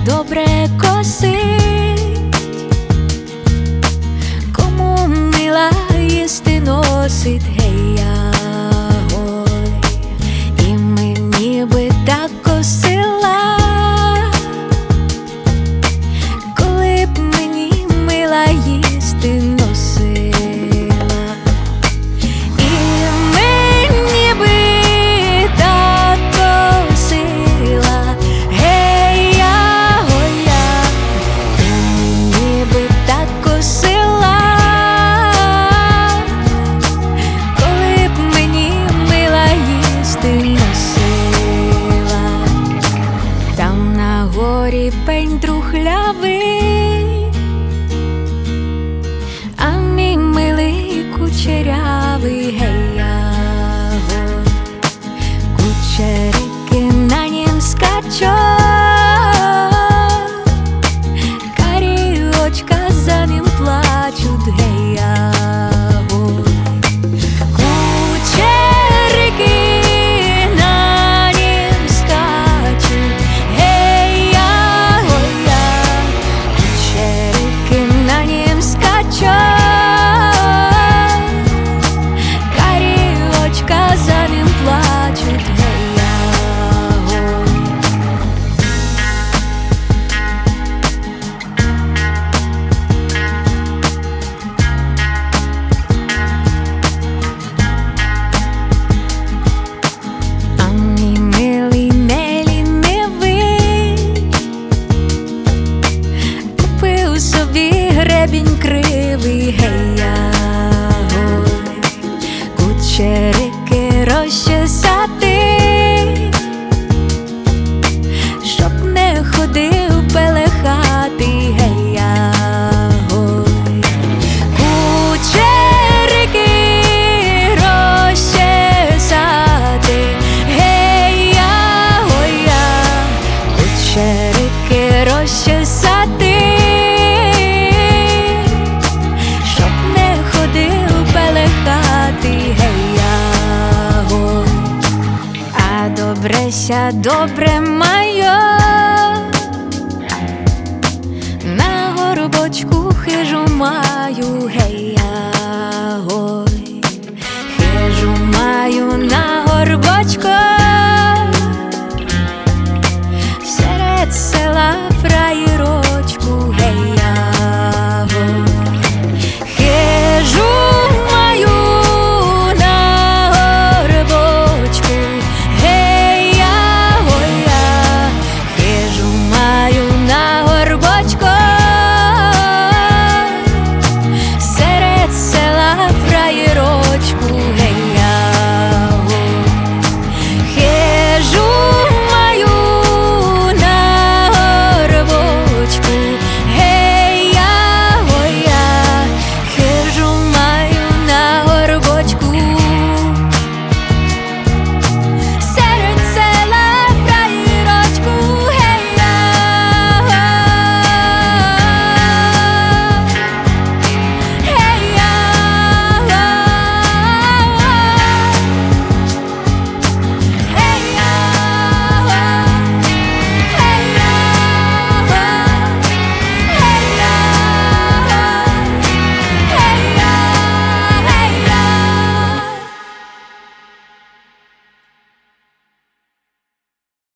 добре косить, кому мила їсти носить, гей я гой, і мені би так косила, коли б мені мила їсти носила. І мені би так косила, гей я гоя, і мені би так косила, коли б мені мила їсти носила. Там на горі пень трухлявий, а мій милий кучерявий, гей я гой, кучерики на нім скачуть, карі очка за ним плачуть, гей я гой, кучерики на нім скачуть, гей я гоя, кучерики на нім скачуть, карі очка за ним плачуть, гей я гой. А мій милий не лінивий купив собі гребінь кривий, гей я гой, кучерики розчесати, щоб не ходив пелехатий, гей я гой, кучерики розчесати, гей я гоя, кучерики розчесати, щоб не ходив пелехатий, гей я гой. А добреся добре майо,